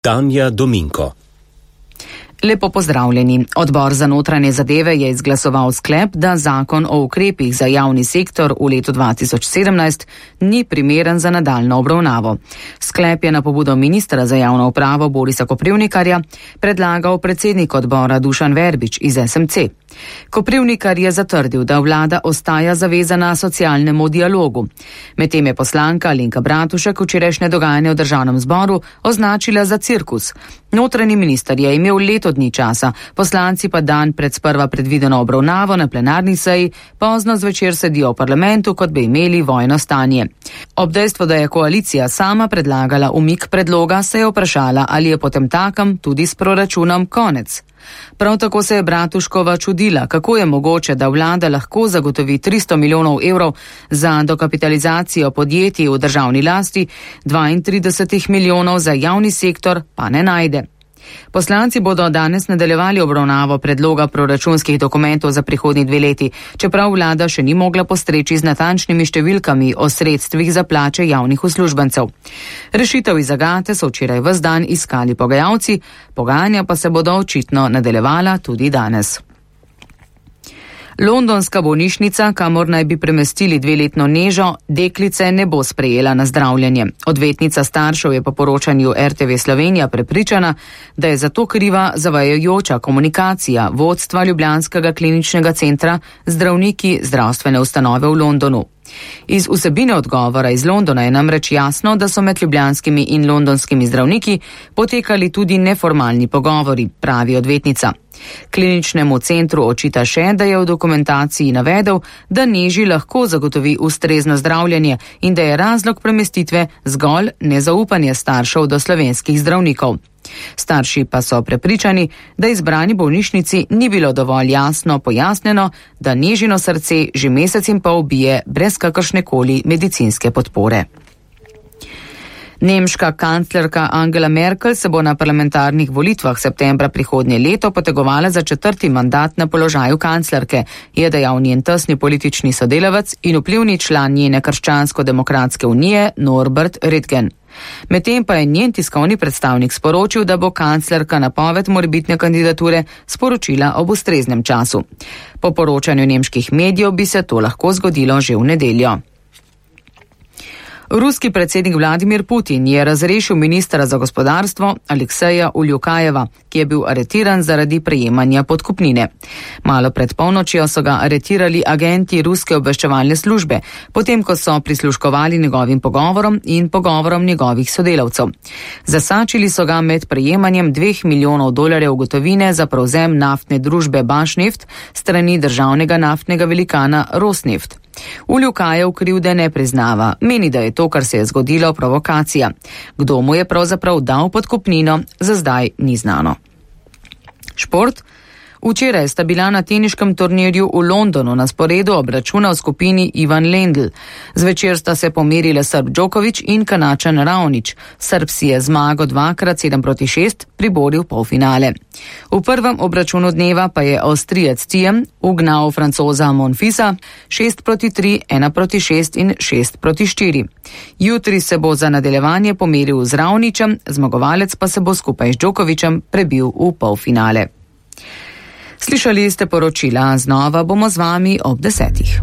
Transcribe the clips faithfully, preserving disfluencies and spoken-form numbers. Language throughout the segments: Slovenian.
Tanja Dominko. Lepo pozdravljeni. Odbor za notranje zadeve je izglasoval sklep, da zakon o ukrepih za javni sektor v letu dva tisoč sedemnajst ni primeren za nadaljno obravnavo. Sklep je na pobudo ministra za javno upravo Borisa Koprivnikarja predlagal predsednik odbora Dušan Verbič iz es em ce. Koprivnikar je zatrdil, da vlada ostaja zavezana socialnemu dialogu. Medtem je poslanka Alenka Bratušek včerajšnje dogajanje v državnem zboru označila za cirkus. Notranji minister je imel leto dni časa, poslanci pa dan pred sprva predvideno obravnavo na plenarni seji, pozno zvečer sedijo v parlamentu, kot bi imeli vojno stanje. Ob dejstvu, da je koalicija sama predlagala umik predloga, se je vprašala, ali je potem takem tudi s proračunom konec. Prav tako se je Bratuškova čudila, kako je mogoče, da vlada lahko zagotovi tristo milijonov evrov za dokapitalizacijo podjetij v državni lasti, dvaintrideset milijonov za javni sektor pa ne najde. Poslanci bodo danes nadaljevali obravnavo predloga proračunskih dokumentov za prihodnji dve leti, čeprav vlada še ni mogla postreči z natančnimi številkami o sredstvih za plače javnih uslužbencev. Rešitev iz zagate so včeraj ves dan iskali pogajalci, pogajanja pa se bodo očitno nadaljevala tudi danes. Londonska bolnišnica, kamor naj bi premestili dveletno Nežo, deklice ne bo sprejela na zdravljenje. Odvetnica staršev je po poročanju er te ve Slovenija prepričana, da je zato kriva zavajajoča komunikacija vodstva ljubljanskega kliničnega centra z zdravniki zdravstvene ustanove v Londonu. Iz vsebine odgovora iz Londona je namreč jasno, da so med ljubljanskimi in londonskimi zdravniki potekali tudi neformalni pogovori, pravi odvetnica. Kliničnemu centru očita še, da je v dokumentaciji navedel, da Neži lahko zagotovi ustrezno zdravljenje in da je razlog premestitve zgolj nezaupanje staršev do slovenskih zdravnikov. Starši pa so prepričani, da izbrani bolnišnici ni bilo dovolj jasno pojasnjeno, da Nežino srce že mesec in pol bije brez kakršnekoli medicinske podpore. Nemška kanclerka Angela Merkel se bo na parlamentarnih volitvah septembra prihodnje leto potegovala za četrti mandat na položaju kanclerke, je dejal njen tesni politični sodelavec in vplivni član njene krščansko-demokratske unije Norbert Röttgen. Medtem pa je njen tiskovni predstavnik sporočil, da bo kanclerka napoved morebitne kandidature sporočila ob ustreznem času. Po poročanju nemških medijev bi se to lahko zgodilo že v nedeljo. Ruski predsednik Vladimir Putin je razrešil ministra za gospodarstvo Alekseja Uljukajeva, ki je bil aretiran zaradi prejemanja podkupnine. Malo pred polnočjo so ga aretirali agenti ruske obveščevalne službe, potem ko so prisluškovali njegovim pogovorom in pogovorom njegovih sodelavcev. Zasačili so ga med prejemanjem dveh milijonov dolarjev gotovine za prevzem naftne družbe Bashneft strani državnega naftnega velikana Rosneft. Uljukajev krivde ne priznava, meni, da je to, kar se je zgodilo, provokacija. Kdo mu je pravzaprav dal podkupnino, za zdaj ni znano. Šport. Včeraj sta bila na teniškem turnirju v Londonu na sporedu obračuna v skupini Ivan Lendl. Zvečer sta se pomerili Srb Djokovic in Kanačan Raonic. Srb si je zmago dvakrat sedem proti šest priboril polfinale. V prvem obračunu dneva pa je Avstrijec Thiem ugnal Francoza Monfisa šest proti tri, ena proti šest in šest proti štiri. Jutri se bo za nadaljevanje pomeril z Raoničem, zmagovalec pa se bo skupaj z Djokovicem prebil v polfinale. Slišali ste poročila, znova bomo z vami ob desetih.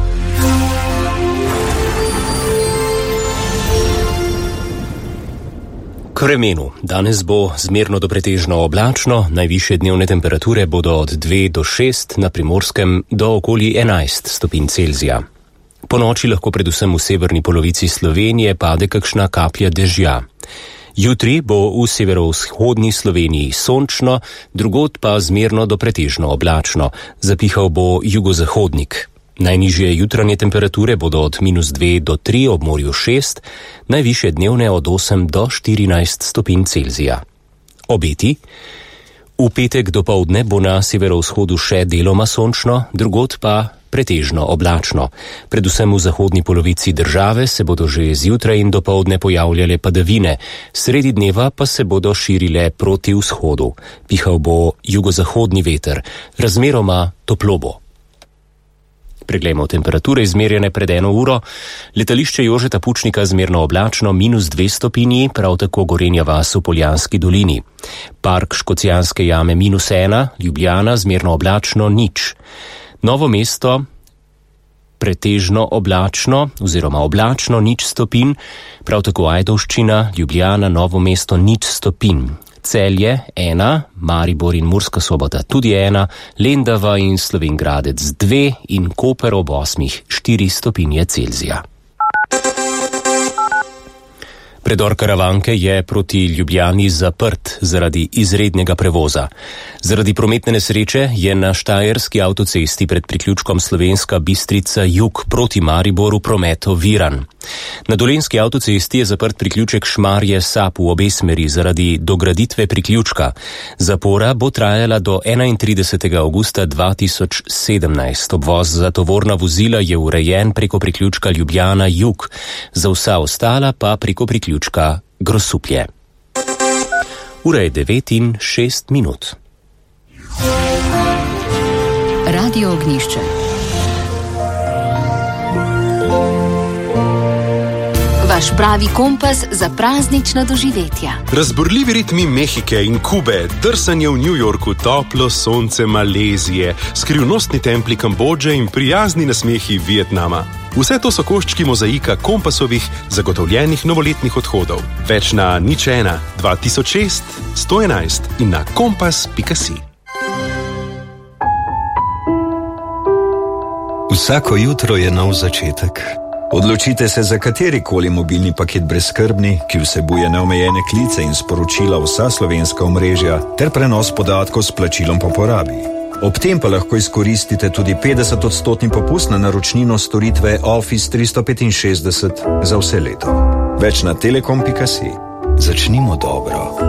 K vremenu. Danes bo zmerno do pretežno oblačno, najvišje dnevne temperature bodo od dve do šest, na Primorskem do okoli enajst stopinj Celzija. Po noči lahko predvsem v severni polovici Slovenije pade kakšna kaplja dežja. Jutri bo v severovzhodni Sloveniji sončno, drugod pa zmerno do pretežno oblačno. Zapihal bo jugozahodnik. Najnižje jutranje temperature bodo od minus dve do tri, ob morju šest, najvišje dnevne od osem do štirinajst stopinj Celzija. Obeti. V petek dopoldne bo na severovzhodu še deloma sončno, drugod pa pretežno oblačno. Predvsem v zahodni polovici države se bodo že zjutraj in dopoldne pojavljale padavine, sredi dneva pa se bodo širile proti vzhodu. Pihal bo jugozahodni veter, razmeroma toplo bo. Preglejmo temperature izmerjene pred eno uro. Letališče Jožeta Pučnika zmerno oblačno minus dve stopinji, prav tako Gorenja vas v Poljanski dolini. Park Škocjanske jame minus ena, Ljubljana zmerno oblačno nič. Novo mesto pretežno oblačno oziroma oblačno nič stopinj, prav tako Ajdovščina, Ljubljana, Novo mesto nič stopinj. Celje ena, Maribor in Murska Sobota tudi ena, Lendava in Slovenj Gradec dve in Koper ob osmih štiri stopinje Celzija. Predor Karavanke je proti Ljubljani zaprt zaradi izrednega prevoza. Zaradi prometne nesreče je na Štajerski avtocesti pred priključkom Slovenska Bistrica jug proti Mariboru promet oviran. Na Dolenjski avtocesti je zaprt priključek Šmarje Sap v obe smeri zaradi dograditve priključka. Zapora bo trajala do enaintridesetega avgusta dva tisoč sedemnajst. Obvoz za tovorna vozila je urejen preko priključka Ljubljana jug, za vsa ostala pa preko priključka Grosuplje. Ura je devet in šest minut. Radio Ognjišče. Vaš pravi kompas za praznična doživetja. Razburljivi ritmi Mehike in Kube, drsanje v New Yorku, toplo sonce Malezije, skrivnostni templi Kambodže in prijazni nasmehi Vietnama. Vse to so koščki mozaika kompasovih zagotovljenih novoletnih odhodov. Več na nič ena dva tisoč šest sto enajst in na kompas pika si. Vsako jutro je nov začetek. Odločite se za katerikoli mobilni paket brezskrbni, ki vsebuje neomejene klice in sporočila vsa slovenska omrežja ter prenos podatkov s plačilom po porabi. Ob tem pa lahko izkoristite tudi petdeset odstotni popust na naročnino storitve Office tristo petinšestdeset za vse leto. Več na telekom pika si. Začnimo dobro.